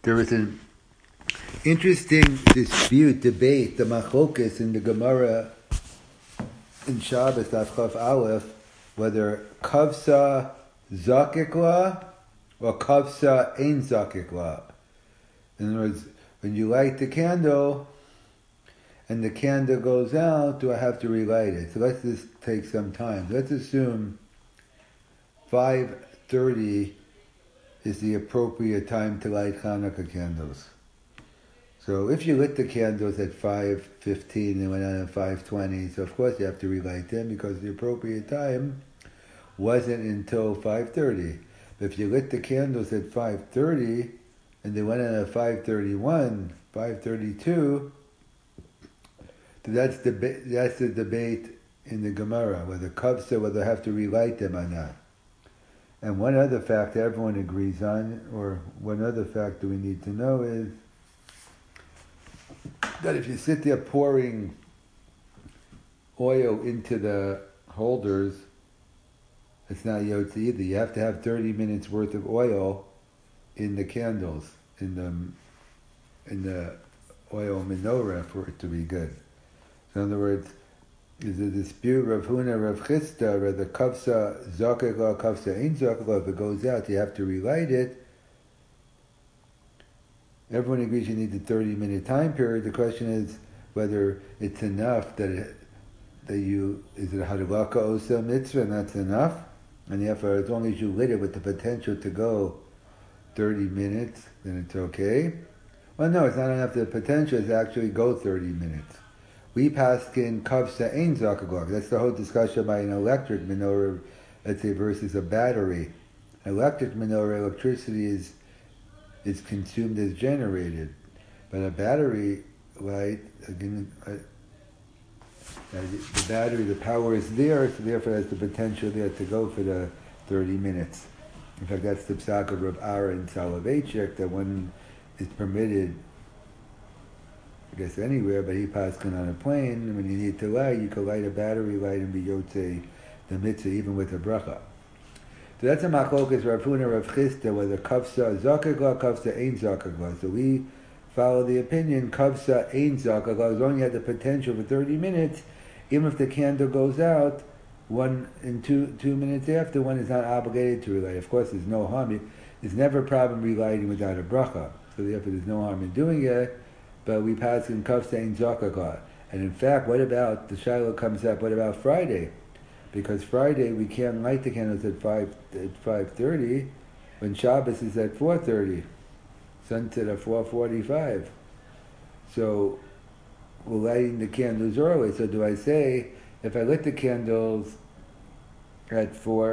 There was an interesting debate, the machlokas in the Gemara in Shabbos, Daf Aleph, whether kavsa zakik la or kavsa ein zakik la. In other words, when you light the candle and the candle goes out, do I have to relight it? So let's just take some time. Let's assume 5:30 is the appropriate time to light Hanukkah candles. So if you lit the candles at 5:15 and went on at 5:20, so of course you have to relight them because the appropriate time wasn't until 5:30. But if you lit the candles at 5:30 and they went on at 5:31, 5:32, that's the debate in the Gemara, whether I have to relight them or not. And one other fact that everyone agrees on, or one other fact that we need to know is that if you sit there pouring oil into the holders, it's not yotze either. You have to have 30 minutes worth of oil in the candles, in the oil menorah for it to be good. So in other words, is a dispute Rav Huna, Rav Chisda, whether kavsa zakek la, kavsa ein zakek la. If it goes out, you have to relight it. Everyone agrees you need the 30-minute time period. The question is whether it's enough is it a hadlaka osa mitzvah, and that's enough. And therefore, as long as you lit it with the potential to go 30 minutes, then it's okay. Well, no, it's not enough. The potential is to actually go 30 minutes. We paskin kavsa ein zakagog. That's the whole discussion about an electric menorah, let's say, versus a battery. Electric menorah, electricity is consumed as generated, but a battery light, again, the battery, the power is there, so therefore it has the potential there to go for the 30 minutes. In fact, that's the psak of Rav Aaron Soloveitchik, that one is permitted, I guess anywhere, but he paskin on a plane, and when you need to light, you can light a battery light and be yotze the mitzvah, even with a bracha. So that's a machlokas Rav Huna, Rav Chisda, whether kavsa zakek la, kavsa ein zakek la. So we follow the opinion kavsa ein zakek la, as long as you have the potential for 30 minutes, even if the candle goes out, 1 and 2 minutes after, one is not obligated to relight. Of course, there's no harm. There's never a problem relighting without a bracha, so therefore there's no harm in doing it. But we pass in kavsa ein zakek la. And in fact, what about, the shiloh comes up, what about Friday? Because Friday we can't light the candles at 5:30, when Shabbos is at 4:30, sunset at 4:45. So we're lighting the candles early. So do I say, if I lit the candles at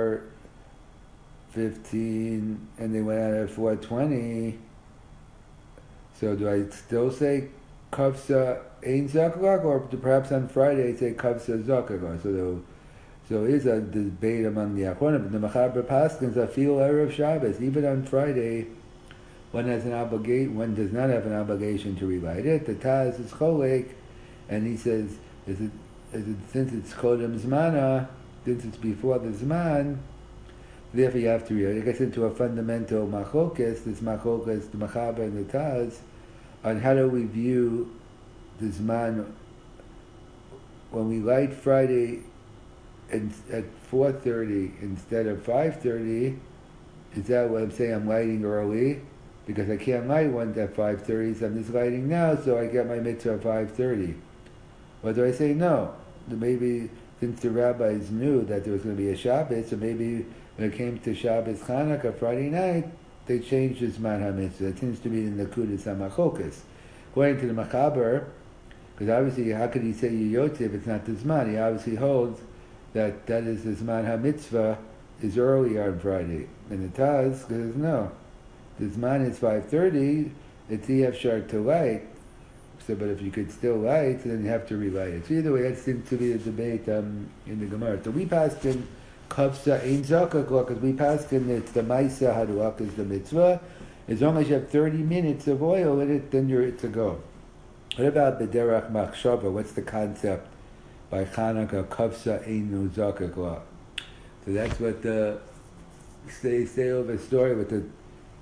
4:15 and they went out at 4:20, so do I still say kavsa ein zakek, or perhaps on Friday I say kavsa zakek? So it is a debate among the Achronim. The Mechaber Paskins Afil Erev Shabbos. Even on Friday, one does not have an obligation to relight it. The Taz is Cholek, and he says, since it's Kodem Zmana, since it's before the Zman, therefore you have to relight it. It gets into a fundamental machlokas, the Mechaber and the Taz, on how do we view the Zman when we light Friday at 4:30 instead of 5:30. Is that what I'm saying? I'm lighting early because I can't light one at 5:30, so I'm just lighting now, so I get my mitzvah at 5:30. Or do I say no? Maybe since the rabbis knew that there was going to be a Shabbos, so maybe when it came to Shabbos Chanukah Friday night, they changed the Zman HaMitzvah. It seems to be in the Kudas HaMachokas. According to the Mechaber, because obviously how could he say Yotze if it's not the Zman? He obviously holds that is the Zman HaMitzvah is earlier on Friday. And the Taz says no. The Zman is 5:30, it's Efshar to light. So, but if you could still light, then you have to relight it. So either way, that seems to be a debate in the Gemara. So we passed in kavsa ein zakek la, because we passed in it's the Maisa Hadlaka is the mitzvah. As long as you have 30 minutes of oil in it, then it's a go. What about B'derach Machshava? What's the concept by Chanukah kavsa ein zakek la? So that's what the say over story with the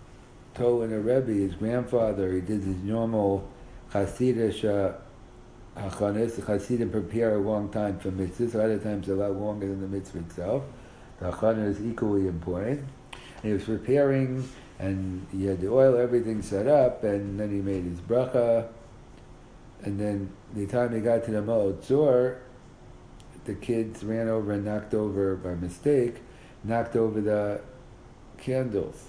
told in a Rebbe, his grandfather, he did his normal Hasidish Hachanis. The Hasidim prepare a long time for mitzvahs. A lot of times a lot longer than the mitzvah itself. The Hachanah is equally important. And he was preparing, and he had the oil, everything set up, and then he made his bracha. And then the time he got to the Ma'od Tzor, the kids ran over and knocked over, by mistake, knocked over the candles.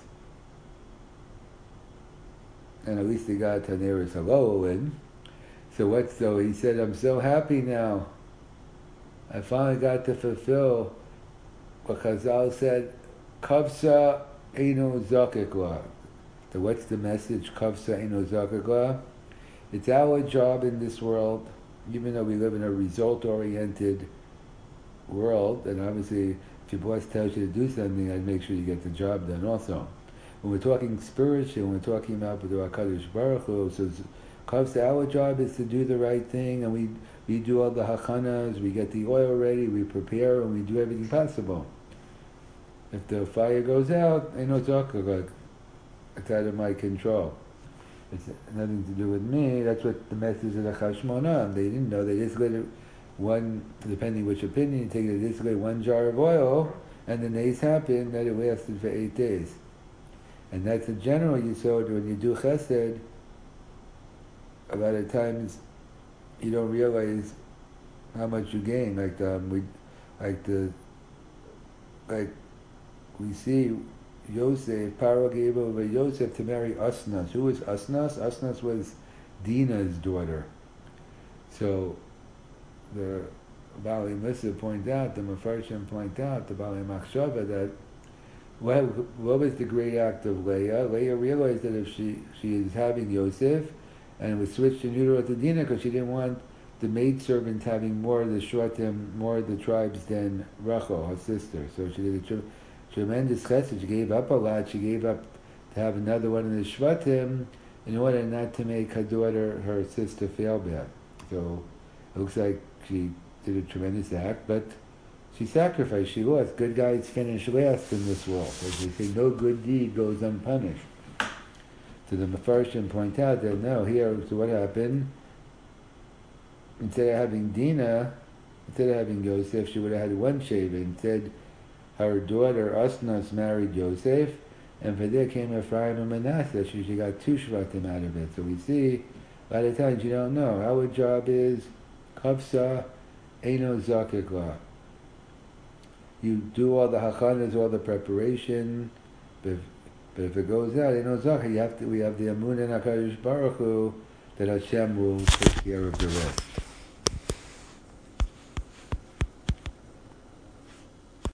And at least they got Taneris Halol in. So he said, I'm so happy now. I finally got to fulfill what Chazal said, Kavsa Eino Zakekla. So what's the message, Kavsa Eino Zakekla? It's our job in this world, even though we live in a result-oriented world, and obviously if your boss tells you to do something, I'd make sure you get the job done also. When we're talking spiritual, when we're talking about the HaKadosh Baruch Hu, so our job is to do the right thing, and we do all the hachanas, we get the oil ready, we prepare, and we do everything possible. If the fire goes out, ain't no talking about it's out of my control. It's nothing to do with me. That's what the message of the Chashmonah. They didn't know. They just lit one, depending which opinion you take, they just lit one jar of oil, and the nace happened that it lasted for 8 days. And that's a general yisod. When you do chesed, a lot of times you don't realize how much you gain. We see Yosef, Paro gave over Yosef to marry Asnas. Who was Asnas? Asnas was Dinah's daughter. So the Bali Misa point out, the Mefarshim point out, the Bali Machshava, that what was the great act of Leah? Leah realized that if she is having Yosef, and it was switched to neuter to Dinah because she didn't want the maidservant having more of the Shvatim, more of the tribes than Rachel, her sister. So she did a tremendous chesed. She gave up a lot. She gave up to have another one of the Shvatim in order not to make her daughter, her sister, feel bad. So it looks like she did a tremendous act, but she sacrificed. She lost. Good guys finish last in this world. As they say, no good deed goes unpunished. So the Mefarshim point out that no, here, so what happened? Instead of having Dinah, instead of having Yosef, she would have had one sheva. Instead, her daughter Asnas married Yosef, and for there came Ephraim and Manasseh. She got 2 shvatim out of it. So we see, a lot of times you don't know. Our job is Kavsa Eino Zakekla. You do all the hachanas, all the preparation, but if it goes out, Eino Zakekla, we have the Amun and HaKadosh Baruch Hu that Hashem will take care of the rest.